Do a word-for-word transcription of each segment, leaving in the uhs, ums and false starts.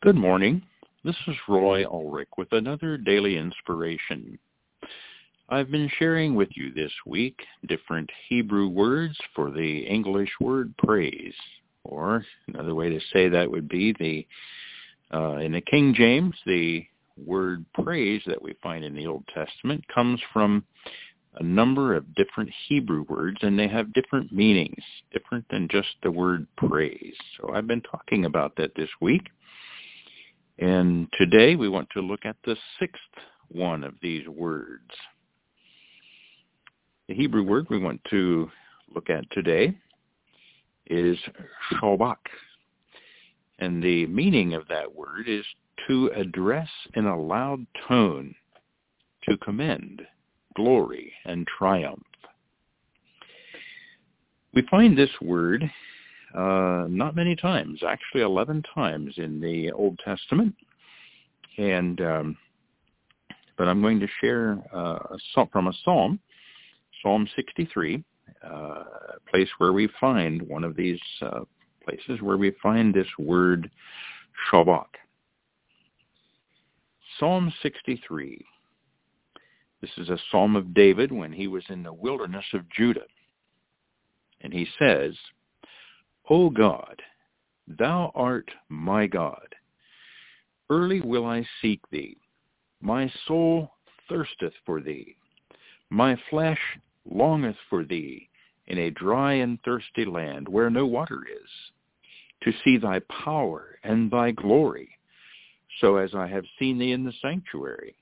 Good morning. This is Roy Ulrich with another daily inspiration. I've been sharing with you this week different Hebrew words for the English word praise, or another way to say that would be the uh, in the King James, the word praise that we find in the Old Testament comes from a number of different Hebrew words, and they have different meanings, different than just the word praise. So I've been talking about that this week. And today we want to look at the sixth one of these words. The Hebrew word we want to look at today is shabach. And the meaning of that word is to address in a loud tone, to commend, glory, and triumph. We find this word Uh, not many times, actually eleven times in the Old Testament. And um, but I'm going to share uh, a psalm, from a psalm, Psalm sixty-three, uh, a place where we find one of these uh, places where we find this word shabach. Psalm sixty-three. This is a psalm of David when he was in the wilderness of Judah. And he says, O God, thou art my God. Early will I seek thee. My soul thirsteth for thee. My flesh longeth for thee in a dry and thirsty land where no water is, to see thy power and thy glory, so as I have seen thee in the sanctuary.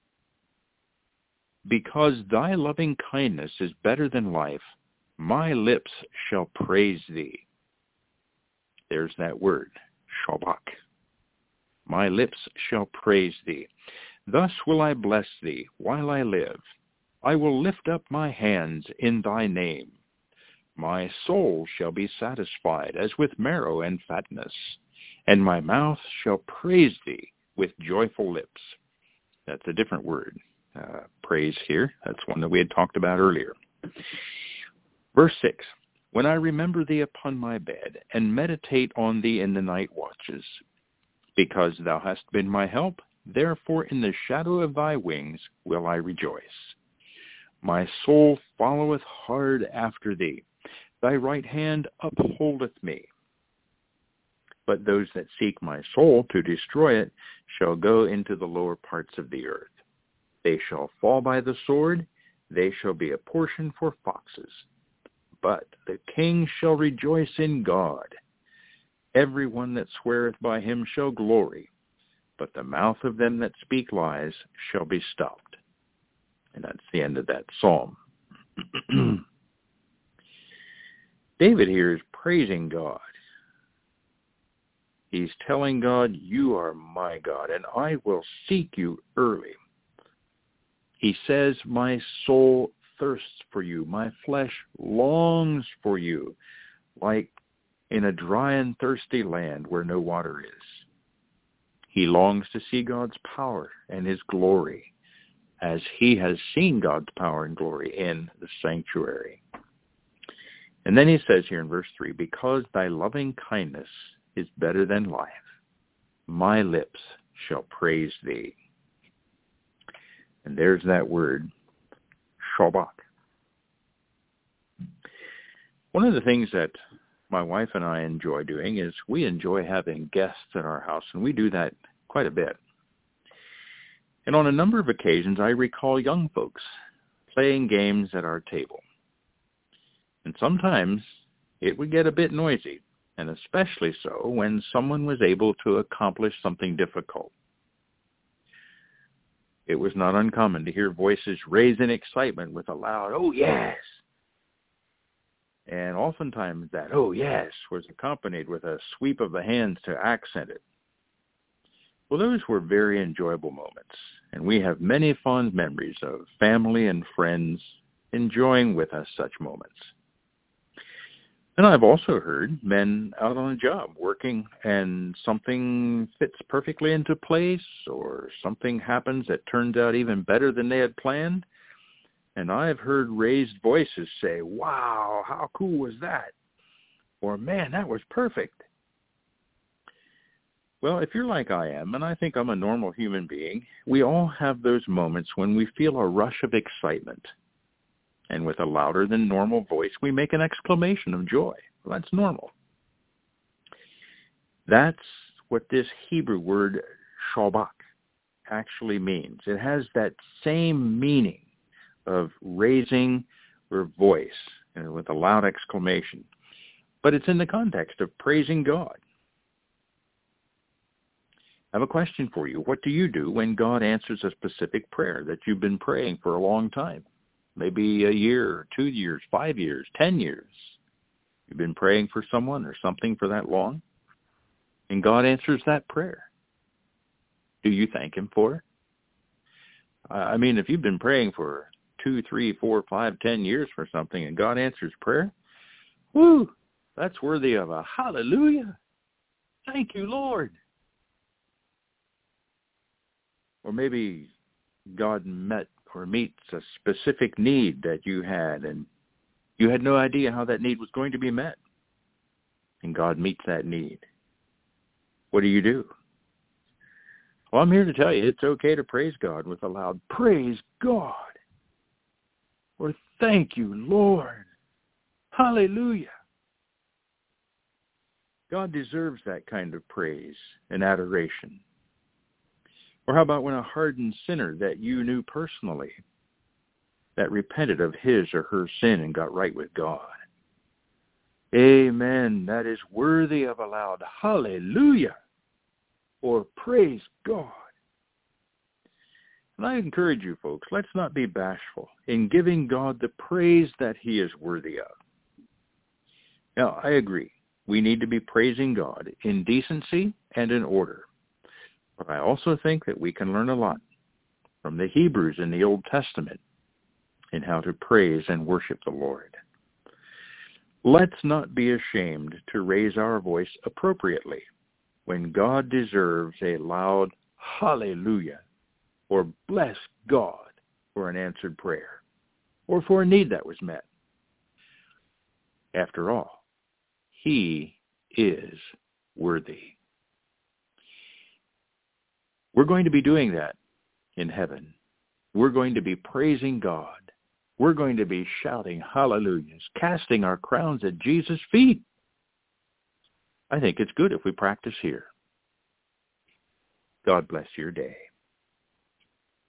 Because thy loving kindness is better than life, my lips shall praise thee. There's that word, shabach. My lips shall praise thee. Thus will I bless thee while I live. I will lift up my hands in thy name. My soul shall be satisfied as with marrow and fatness, and my mouth shall praise thee with joyful lips. That's a different word, uh, praise here. That's one that we had talked about earlier. Verse six. When I remember thee upon my bed, and meditate on thee in the night watches, because thou hast been my help, therefore in the shadow of thy wings will I rejoice. My soul followeth hard after thee. Thy right hand upholdeth me. But those that seek my soul to destroy it shall go into the lower parts of the earth. They shall fall by the sword. They shall be a portion for foxes. But the king shall rejoice in God. Every one that sweareth by him shall glory, but the mouth of them that speak lies shall be stopped. And that's the end of that psalm. David here is praising God. He's telling God, you are my God, and I will seek you early. He says, my soul thirsts for you. My flesh longs for you, like in a dry and thirsty land where no water is. He longs to see God's power and his glory, as he has seen God's power and glory in the sanctuary. And then he says here in verse three, because thy loving kindness is better than life, my lips shall praise thee. And there's that word, shabach. One of the things that my wife and I enjoy doing is we enjoy having guests at our house, and we do that quite a bit. And on a number of occasions, I recall young folks playing games at our table. And sometimes it would get a bit noisy, and especially so when someone was able to accomplish something difficult. It was not uncommon to hear voices raised in excitement with a loud, oh, yes. And oftentimes that, oh, yes, was accompanied with a sweep of the hands to accent it. Well, those were very enjoyable moments, and we have many fond memories of family and friends enjoying with us such moments. And I've also heard men out on a job working and something fits perfectly into place, or something happens that turns out even better than they had planned. And I've heard raised voices say, wow, how cool was that? Or, man, that was perfect. Well, if you're like I am, and I think I'm a normal human being, we all have those moments when we feel a rush of excitement. And with a louder than normal voice, we make an exclamation of joy. Well, that's normal. That's what this Hebrew word shabak actually means. It has that same meaning of raising your voice, you know, with a loud exclamation. But it's in the context of praising God. I have a question for you. What do you do when God answers a specific prayer that you've been praying for a long time? Maybe a year, two years, five years, ten years. You've been praying for someone or something for that long, and God answers that prayer. Do you thank him for it? I mean, if you've been praying for two, three, four, five, ten years for something and God answers prayer, whoo, that's worthy of a hallelujah. Thank you, Lord. Or maybe God met or meets a specific need that you had, and you had no idea how that need was going to be met. And God meets that need. What do you do? Well, I'm here to tell you it's okay to praise God with a loud, praise God. Or thank you, Lord. Hallelujah. God deserves that kind of praise and adoration. Or how about when a hardened sinner that you knew personally, that repented of his or her sin and got right with God? Amen. That is worthy of a loud hallelujah or praise God. And I encourage you folks, let's not be bashful in giving God the praise that he is worthy of. Now, I agree. We need to be praising God in decency and in order. But I also think that we can learn a lot from the Hebrews in the Old Testament in how to praise and worship the Lord. Let's not be ashamed to raise our voice appropriately when God deserves a loud hallelujah or bless God for an answered prayer or for a need that was met. After all, he is worthy. We're going to be doing that in heaven. We're going to be praising God. We're going to be shouting hallelujahs, casting our crowns at Jesus' feet. I think it's good if we practice here. God bless your day.